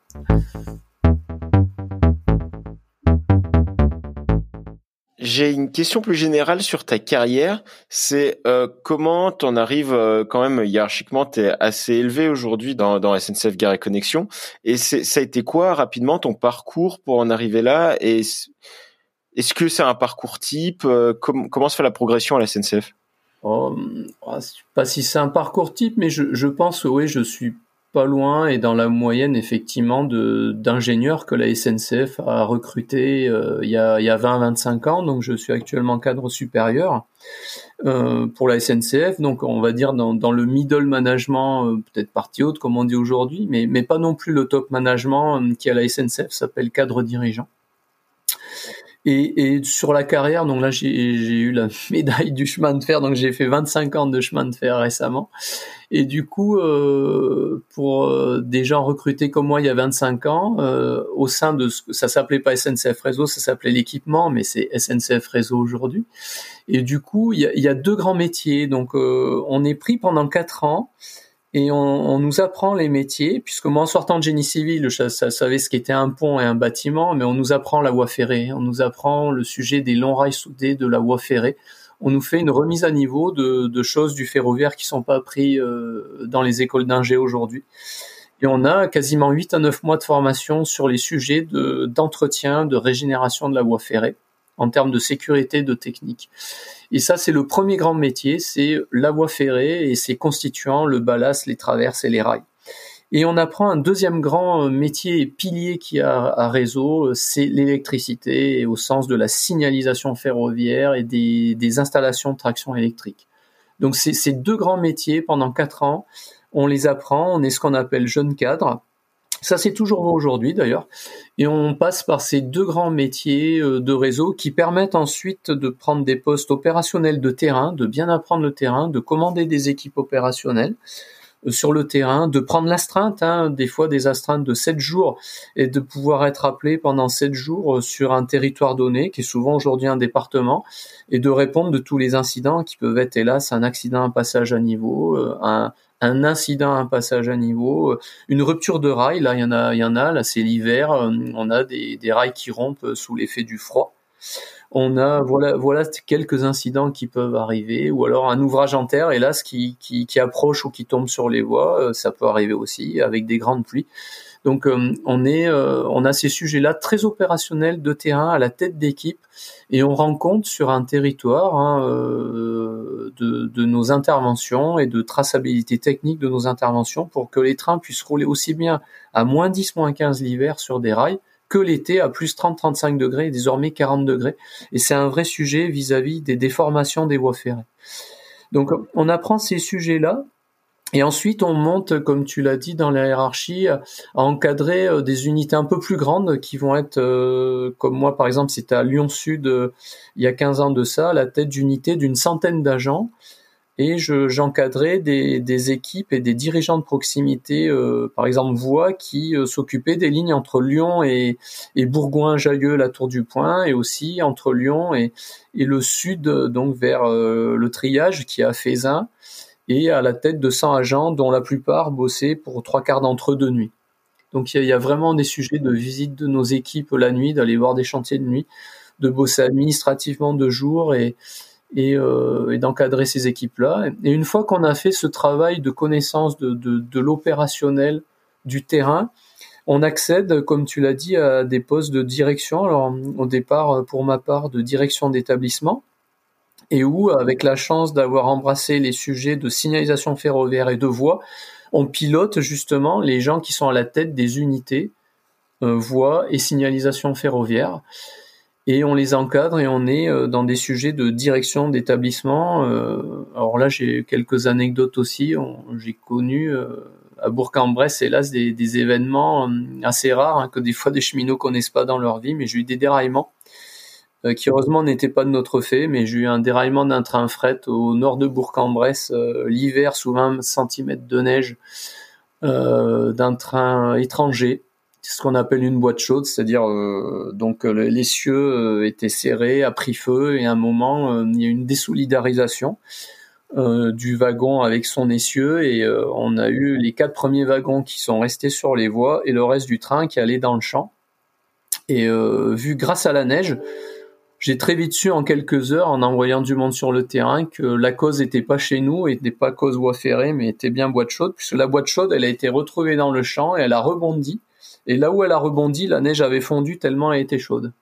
Speaker 1: J'ai une question plus générale sur ta carrière. C'est euh, comment t'en arrives euh, quand même hiérarchiquement, t'es assez élevé aujourd'hui dans, dans S N C F Gare et Connexion. Et c'est, ça a été quoi rapidement ton parcours pour en arriver là? Et est-ce que c'est un parcours type? euh, com- Comment se fait la progression à la S N C F?
Speaker 2: Oh, je sais pas si c'est un parcours type, mais je, je pense que oui, je suis pas loin et dans la moyenne effectivement de d'ingénieurs que la S N C F a recruté euh, il y a il y a vingt à vingt-cinq ans. Donc je suis actuellement cadre supérieur euh, pour la S N C F, donc on va dire dans dans le middle management, euh, peut-être partie haute comme on dit aujourd'hui, mais mais pas non plus le top management euh, qui à la S N C F s'appelle cadre dirigeant. Et, et sur la carrière, donc là j'ai, j'ai eu la médaille du chemin de fer, donc j'ai fait vingt-cinq ans de chemin de fer récemment. Et du coup, euh, pour euh, des gens recrutés comme moi il y a vingt-cinq ans, euh, au sein de ce, ça s'appelait pas S N C F Réseau, ça s'appelait l'équipement, mais c'est S N C F Réseau aujourd'hui. Et du coup, il y a, il y a deux grands métiers. Donc euh, on est pris pendant quatre ans. Et on, on nous apprend les métiers, puisque moi en sortant de génie civil, je, je savais ce qu'était un pont et un bâtiment, mais on nous apprend la voie ferrée, on nous apprend le sujet des longs rails soudés de la voie ferrée. On nous fait une remise à niveau de, de choses du ferroviaire qui sont pas appris euh, dans les écoles d'ingé aujourd'hui. Et on a quasiment huit à neuf mois de formation sur les sujets de, d'entretien, de régénération de la voie ferrée, en termes de sécurité, de technique. Et ça, c'est le premier grand métier, c'est la voie ferrée et ses constituants, le ballast, les traverses et les rails. Et on apprend un deuxième grand métier et pilier qu'il y a à réseau, c'est l'électricité, au sens de la signalisation ferroviaire et des, des installations de traction électrique. Donc c'est ces deux grands métiers pendant quatre ans, on les apprend, on est ce qu'on appelle jeune cadre. Ça, c'est toujours vrai aujourd'hui d'ailleurs. Et on passe par ces deux grands métiers de réseau qui permettent ensuite de prendre des postes opérationnels de terrain, de bien apprendre le terrain, de commander des équipes opérationnelles sur le terrain, de prendre l'astreinte, hein, des fois des astreintes de sept jours, et de pouvoir être appelé pendant sept jours sur un territoire donné, qui est souvent aujourd'hui un département, et de répondre de tous les incidents qui peuvent être, hélas, un accident, un passage à niveau, un, un incident, un passage à niveau, une rupture de rail, là il y en a, il y en a, là c'est l'hiver, on a des, des rails qui rompent sous l'effet du froid. On a voilà voilà quelques incidents qui peuvent arriver, ou alors un ouvrage en terre, hélas, qui qui, qui approche ou qui tombe sur les voies, ça peut arriver aussi avec des grandes pluies. Donc euh, on est euh, on a ces sujets-là très opérationnels de terrain à la tête d'équipe, et on rend compte sur un territoire hein, euh, de, de nos interventions et de traçabilité technique de nos interventions pour que les trains puissent rouler aussi bien à moins dix, moins quinze l'hiver sur des rails que l'été à plus trente à trente-cinq degrés et désormais quarante degrés. Et c'est un vrai sujet vis-à-vis des déformations des voies ferrées. Donc on apprend ces sujets-là, et ensuite on monte, comme tu l'as dit, dans la hiérarchie, à encadrer des unités un peu plus grandes qui vont être, euh, comme moi par exemple, c'était à Lyon Sud euh, il y a quinze ans de ça, à la tête d'unités d'une centaine d'agents. Et je, j'encadrais des, des équipes et des dirigeants de proximité, euh, par exemple voies, qui euh, s'occupaient des lignes entre Lyon et, et Bourgoin-Jallieu, la Tour du Pin, et aussi entre Lyon et, et le sud, donc vers euh, le triage qui est à Fézin, et à la tête de cent agents, dont la plupart bossaient pour trois quarts d'entre eux de nuit. Donc il y a, il y a vraiment des sujets de visite de nos équipes la nuit, d'aller voir des chantiers de nuit, de bosser administrativement de jour et Et, euh, et d'encadrer ces équipes-là. Et une fois qu'on a fait ce travail de connaissance de, de, de l'opérationnel du terrain, on accède, comme tu l'as dit, à des postes de direction. Alors, au départ, pour ma part, de direction d'établissement, et où, avec la chance d'avoir embrassé les sujets de signalisation ferroviaire et de voies, on pilote justement les gens qui sont à la tête des unités euh, voies et signalisation ferroviaire. Et on les encadre et on est dans des sujets de direction d'établissement. Alors là, j'ai quelques anecdotes aussi. J'ai connu à Bourg-en-Bresse, hélas, des, des événements assez rares hein, que des fois des cheminots connaissent pas dans leur vie. Mais j'ai eu des déraillements euh, qui heureusement n'étaient pas de notre fait. Mais j'ai eu un déraillement d'un train fret au nord de Bourg-en-Bresse euh, l'hiver sous vingt centimètres de neige euh, d'un train étranger. C'est ce qu'on appelle une boîte chaude, c'est-à-dire euh, donc euh, l'essieu euh, était serré, a pris feu, et à un moment euh, il y a une désolidarisation euh, du wagon avec son essieu, et euh, on a eu les quatre premiers wagons qui sont restés sur les voies et le reste du train qui allait dans le champ. Et euh, vu grâce à la neige, j'ai très vite su en quelques heures, en envoyant du monde sur le terrain, que la cause n'était pas chez nous, et n'était pas cause voie ferrée, mais était bien boîte chaude, puisque la boîte chaude, elle a été retrouvée dans le champ et elle a rebondi. Et là où elle a rebondi, la neige avait fondu tellement elle était chaude.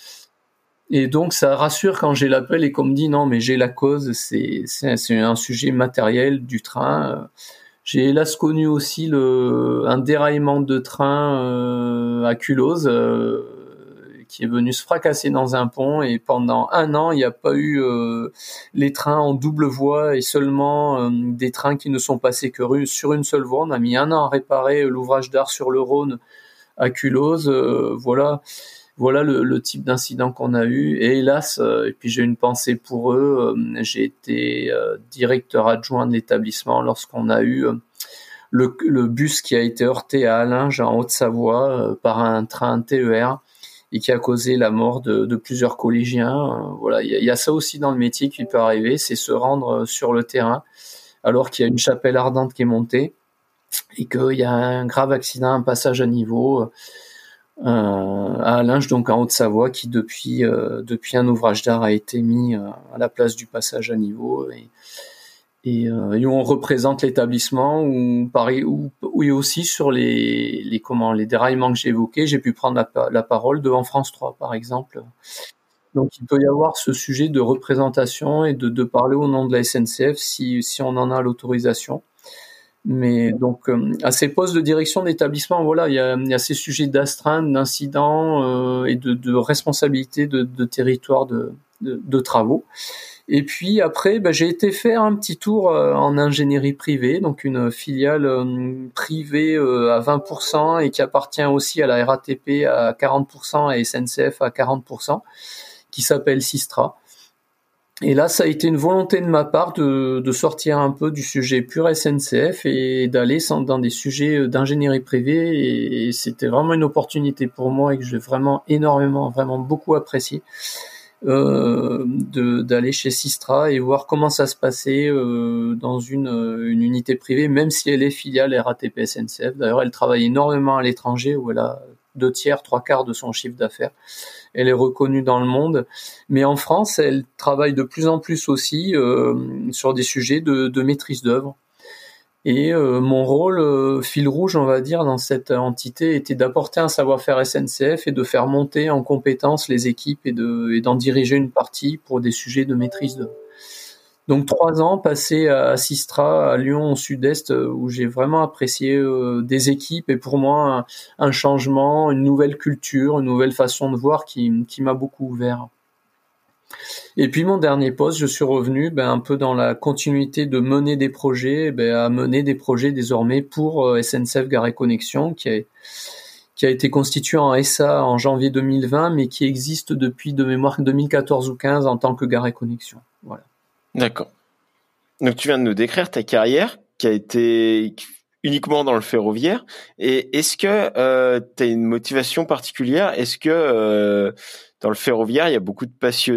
Speaker 2: Et donc ça rassure quand j'ai l'appel et qu'on me dit non mais j'ai la cause, c'est, c'est, c'est un sujet matériel du train. J'ai hélas connu aussi le, un déraillement de train euh, à Culose euh, qui est venu se fracasser dans un pont, et pendant un an il n'y a pas eu euh, les trains en double voie et seulement euh, des trains qui ne sont passés que sur une seule voie. On a mis un an à réparer l'ouvrage d'art sur le Rhône à Culose, euh, voilà, voilà le, le type d'incident qu'on a eu. Et hélas, euh, et puis j'ai une pensée pour eux, euh, j'ai été euh, directeur adjoint de l'établissement lorsqu'on a eu euh, le, le bus qui a été heurté à Allinges en Haute-Savoie euh, par un train T E R et qui a causé la mort de, de plusieurs collégiens. Euh, voilà, il y, y a ça aussi dans le métier qui peut arriver, c'est se rendre sur le terrain alors qu'il y a une chapelle ardente qui est montée, et qu'il y a un grave accident, un passage à niveau euh, à Allinges, donc en Haute-Savoie, qui depuis euh, depuis un ouvrage d'art a été mis euh, à la place du passage à niveau, et, et, euh, et où on représente l'établissement, où pareil, où, où et aussi sur les les comment les déraillements que j'ai évoqués, j'ai pu prendre la, la parole devant France trois par exemple. Donc il peut y avoir ce sujet de représentation et de, de parler au nom de la S N C F si si on en a l'autorisation. Mais donc, euh, à ces postes de direction d'établissement, voilà, il y a, il y a ces sujets d'astreinte, d'incidents euh, et de, de responsabilité de, de territoire de, de, de travaux. Et puis après, ben, j'ai été faire un petit tour euh, en ingénierie privée, donc une filiale euh, privée euh, à vingt pour cent et qui appartient aussi à la R A T P à quarante pour cent et S N C F à quarante pour cent, qui s'appelle Sistra. Et là, ça a été une volonté de ma part de, de sortir un peu du sujet pur S N C F et d'aller dans des sujets d'ingénierie privée. Et c'était vraiment une opportunité pour moi et que j'ai vraiment énormément, vraiment beaucoup apprécié euh, de, d'aller chez Sistra et voir comment ça se passait euh, dans une, une unité privée, même si elle est filiale R A T P S N C F. D'ailleurs, elle travaille énormément à l'étranger où elle a deux tiers, trois quarts de son chiffre d'affaires. Elle est reconnue dans le monde, mais en France, elle travaille de plus en plus aussi euh, sur des sujets de, de maîtrise d'œuvre. Et euh, mon rôle, euh, fil rouge, on va dire, dans cette entité, était d'apporter un savoir-faire S N C F et de faire monter en compétences les équipes et, de, et d'en diriger une partie pour des sujets de maîtrise d'œuvre. Donc trois ans passés à Sistra, à Lyon, au sud-est, où j'ai vraiment apprécié euh, des équipes et pour moi un, un changement, une nouvelle culture, une nouvelle façon de voir qui, qui m'a beaucoup ouvert. Et puis mon dernier poste, je suis revenu ben, un peu dans la continuité de mener des projets, ben, à mener des projets désormais pour euh, S N C F Gare et Connexion, qui est qui a été constitué en S A en janvier deux mille vingt, mais qui existe depuis de mémoire deux mille quatorze ou quinze en tant que Gare et Connexion. Voilà.
Speaker 1: D'accord. Donc tu viens de nous décrire ta carrière qui a été uniquement dans le ferroviaire. Et est-ce que euh, tu as une motivation particulière ? Est-ce que euh, dans le ferroviaire, il y a beaucoup de passionnés ?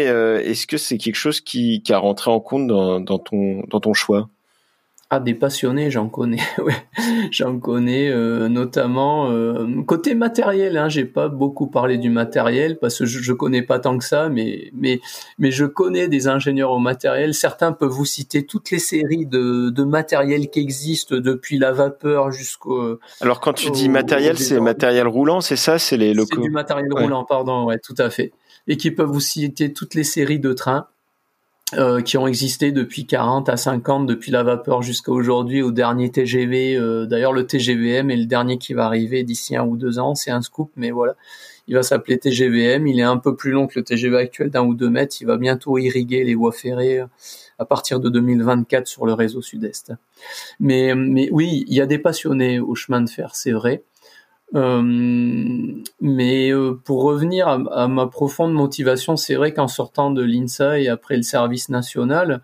Speaker 1: euh, Est-ce que c'est quelque chose qui, qui a rentré en compte dans, dans, ton, dans ton choix ?
Speaker 2: Ah, des passionnés, j'en connais, ouais, j'en connais, euh, notamment euh, côté matériel. Hein, j'ai pas beaucoup parlé du matériel parce que je, je connais pas tant que ça, mais mais mais je connais des ingénieurs au matériel. Certains peuvent vous citer toutes les séries de de matériel qui existent depuis la vapeur jusqu'au.
Speaker 1: Alors quand tu
Speaker 2: au,
Speaker 1: dis matériel,
Speaker 2: au
Speaker 1: c'est matériel roulant, c'est ça, c'est les locaux.
Speaker 2: C'est du matériel
Speaker 1: ouais.
Speaker 2: roulant, pardon, ouais, tout à fait. Et qui peuvent vous citer toutes les séries de trains. Euh, qui ont existé depuis quarante à cinquante, depuis la vapeur jusqu'à aujourd'hui, au dernier T G V. Euh, d'ailleurs, le T G V M est le dernier qui va arriver d'ici un ou deux ans. C'est un scoop, mais voilà. Il va s'appeler T G V M. Il est un peu plus long que le T G V actuel d'un ou deux mètres. Il va bientôt irriguer les voies ferrées à partir de deux mille vingt-quatre sur le réseau sud-est. Mais, mais oui, il y a des passionnés au chemin de fer, c'est vrai. Euh, mais euh, pour revenir à, à ma profonde motivation, c'est vrai qu'en sortant de l'INSA et après le service national,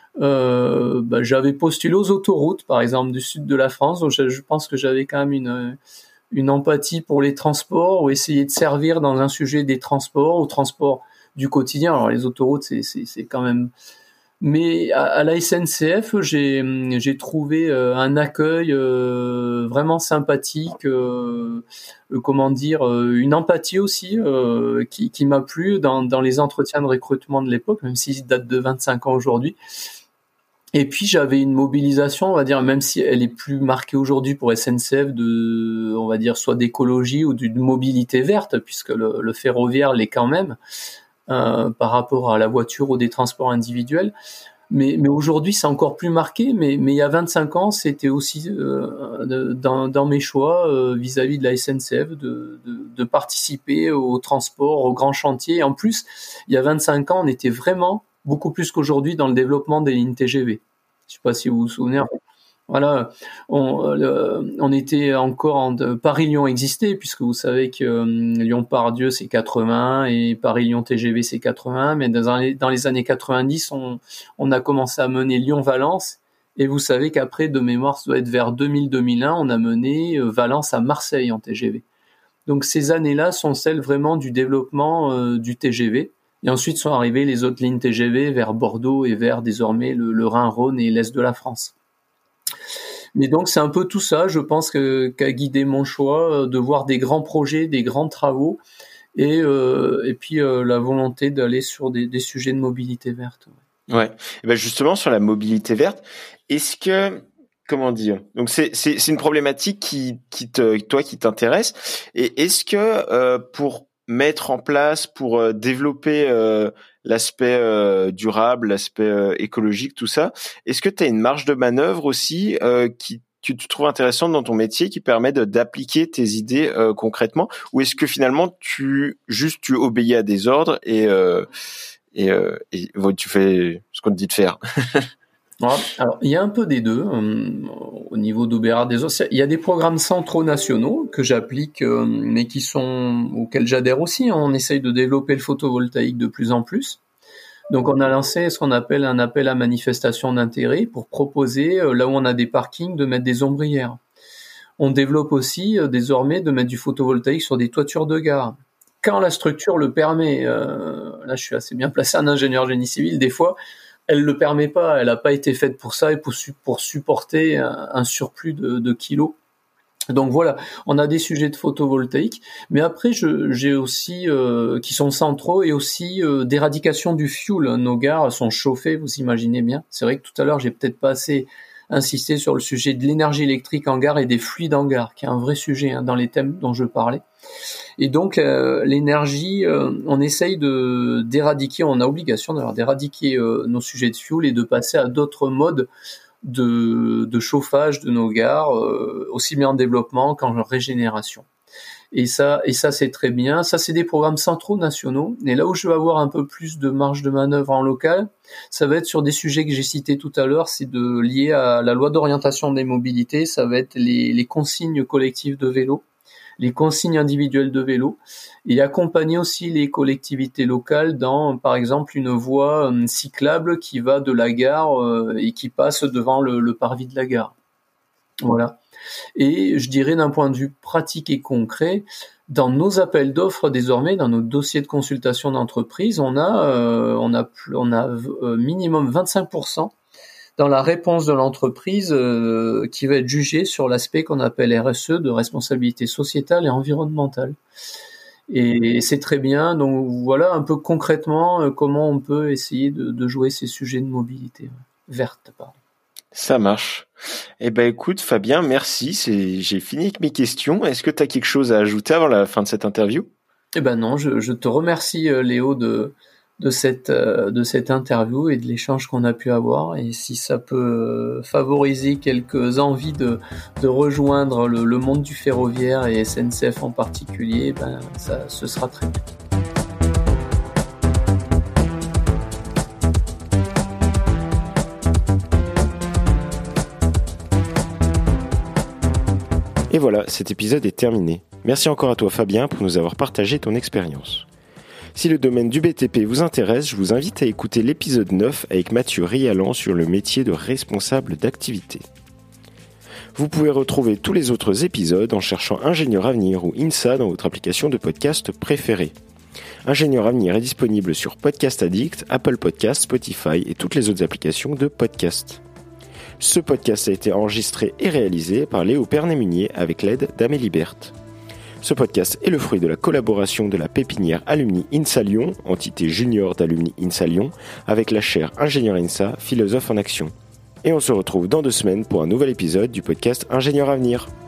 Speaker 2: euh, bah, j'avais postulé aux autoroutes, par exemple du sud de la France. Donc je, je pense que j'avais quand même une, une empathie pour les transports, ou essayer de servir dans un sujet des transports, au transport du quotidien. Alors les autoroutes, c'est, c'est, c'est quand même... Mais à, à la S N C F, j'ai, j'ai trouvé euh, un accueil euh, vraiment sympathique, euh, euh, comment dire, euh, une empathie aussi euh, qui, qui m'a plu dans, dans les entretiens de recrutement de l'époque, même s'ils datent de vingt-cinq ans aujourd'hui. Et puis j'avais une mobilisation, on va dire, même si elle est plus marquée aujourd'hui pour S N C F, de, on va dire, soit d'écologie ou d'une mobilité verte, puisque le, le ferroviaire l'est quand même. Euh, par rapport à la voiture ou des transports individuels. Mais, mais aujourd'hui, c'est encore plus marqué. Mais, mais il y a vingt-cinq ans, c'était aussi euh, de, dans, dans mes choix euh, vis-à-vis de la S N C F de, de, de participer au transport, aux grands chantiers. Et en plus, il y a vingt-cinq ans, on était vraiment beaucoup plus qu'aujourd'hui dans le développement des lignes T G V. Je ne sais pas si vous vous souvenez. Voilà, on, le, on était encore en Paris-Lyon existait, puisque vous savez que euh, Lyon-Part-Dieu c'est quatre-vingts et Paris-Lyon T G V c'est quatre-vingts, mais dans les, dans les années quatre-vingt-dix, on, on a commencé à mener Lyon-Valence, et vous savez qu'après, de mémoire, ça doit être vers deux mille deux mille un, on a mené Valence à Marseille en T G V. Donc ces années-là sont celles vraiment du développement euh, du T G V, et ensuite sont arrivées les autres lignes T G V vers Bordeaux et vers désormais le, le Rhin-Rhône et l'Est de la France. Mais donc c'est un peu tout ça, je pense, que, qu'a guidé mon choix, de voir des grands projets, des grands travaux, et, euh, et puis euh, la volonté d'aller sur des, des sujets de mobilité verte.
Speaker 1: Ouais. Et ben justement sur la mobilité verte, est-ce que comment dire, donc c'est c'est c'est une problématique qui qui te toi qui t'intéresse, et est-ce que euh, pour mettre en place pour euh, développer euh, l'aspect euh, durable, l'aspect euh, écologique, tout ça. Est-ce que tu as une marge de manœuvre aussi euh, qui que tu trouves intéressante dans ton métier qui permet de, d'appliquer tes idées euh, concrètement, ou est-ce que finalement tu juste tu obéis à des ordres et euh, et, euh, et tu fais ce qu'on te dit de faire?
Speaker 2: Ouais, alors il y a un peu des deux euh, au niveau d'O B R des autres. Il y a des programmes centraux nationaux que j'applique, euh, mais qui sont auxquels j'adhère aussi. On essaye de développer le photovoltaïque de plus en plus. Donc on a lancé ce qu'on appelle un appel à manifestation d'intérêt pour proposer, euh, là où on a des parkings, de mettre des ombrières. On développe aussi euh, désormais de mettre du photovoltaïque sur des toitures de gare. Quand la structure le permet, euh, là je suis assez bien placé en ingénieur génie civil, des fois elle le permet pas, elle n'a pas été faite pour ça et pour, pour supporter un, un surplus de, de kilos. Donc voilà, on a des sujets de photovoltaïque, mais après je, j'ai aussi euh, qui sont centraux et aussi euh, d'éradication du fuel. Nos gares sont chauffées, vous imaginez bien. C'est vrai que tout à l'heure j'ai peut-être pas assez insisté sur le sujet de l'énergie électrique en gare et des fluides en gare, qui est un vrai sujet hein, dans les thèmes dont je parlais. Et donc euh, l'énergie, euh, on essaye de d'éradiquer, on a obligation d'ailleurs d'éradiquer euh, nos sujets de fuel et de passer à d'autres modes de, de chauffage de nos gares, euh, aussi bien en développement qu'en régénération. Et ça, et ça c'est très bien. Ça, c'est des programmes centraux nationaux. Et là où je vais avoir un peu plus de marge de manœuvre en local, ça va être sur des sujets que j'ai cités tout à l'heure, c'est de lié à la loi d'orientation des mobilités. Ça va être les, les consignes collectives de vélo, les consignes individuelles de vélo, et accompagner aussi les collectivités locales dans, par exemple, une voie euh, cyclable qui va de la gare euh, et qui passe devant le, le parvis de la gare. Voilà. Et je dirais d'un point de vue pratique et concret, dans nos appels d'offres désormais, dans nos dossiers de consultation d'entreprise, on a, euh, on a, on a euh, minimum vingt-cinq pour cent dans la réponse de l'entreprise euh, qui va être jugée sur l'aspect qu'on appelle R S E, de responsabilité sociétale et environnementale. Et c'est très bien. Donc voilà un peu concrètement euh, comment on peut essayer de, de jouer ces sujets de mobilité verte. Pardon.
Speaker 1: Ça marche. Eh ben écoute Fabien, merci. C'est... J'ai fini avec mes questions. Est-ce que tu as quelque chose à ajouter avant la fin de cette interview?
Speaker 2: Eh ben non, je, je te remercie Léo de de cette de cette interview et de l'échange qu'on a pu avoir, et si ça peut favoriser quelques envies de de rejoindre le, le monde du ferroviaire et S N C F en particulier, ben ça ce sera très bien.
Speaker 1: Et voilà, cet épisode est terminé. Merci encore à toi Fabien pour nous avoir partagé ton expérience. Si le domaine du B T P vous intéresse, je vous invite à écouter l'épisode neuf avec Mathieu Rialan sur le métier de responsable d'activité. Vous pouvez retrouver tous les autres épisodes en cherchant Ingénieur Avenir ou I N S A dans votre application de podcast préférée. Ingénieur Avenir est disponible sur Podcast Addict, Apple Podcasts, Spotify et toutes les autres applications de podcast. Ce podcast a été enregistré et réalisé par Léo Pernet-Munier avec l'aide d'Amélie Berthe. Ce podcast est le fruit de la collaboration de la pépinière Alumni I N S A Lyon, entité junior d'Alumni I N S A Lyon, avec la chaire Ingénieur I N S A, philosophe en action. Et on se retrouve dans deux semaines pour un nouvel épisode du podcast Ingénieur Avenir.